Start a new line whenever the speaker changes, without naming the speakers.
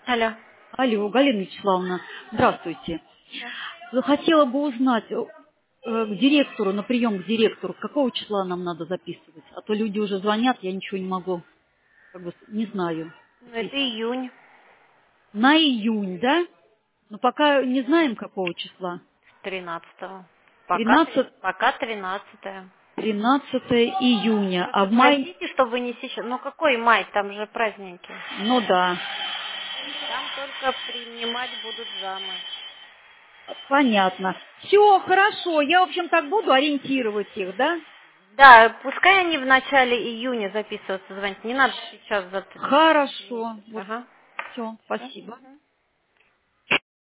Алло.
Алло, Галина Вячеславовна, здравствуйте. Хотела бы узнать к директору, на прием к директору, какого числа нам надо записывать? А то люди уже звонят, я ничего не могу, не знаю.
Ну, это июнь.
На июнь, да? Но пока не знаем, какого числа.
13-го.
13,
Пока 13-е.
13 июня,
Вы
а в мае...
попросите, чтобы не сейчас. Ну, какой май? Там же праздники.
Ну да,
Там только принимать будут замы.
понятно. Все, хорошо, я, в общем, так буду ориентировать их, да?
Да, пускай они в начале июня записываться звонить. Не надо сейчас за 3
Хорошо,
месяца.
вот
Ага.
все, спасибо.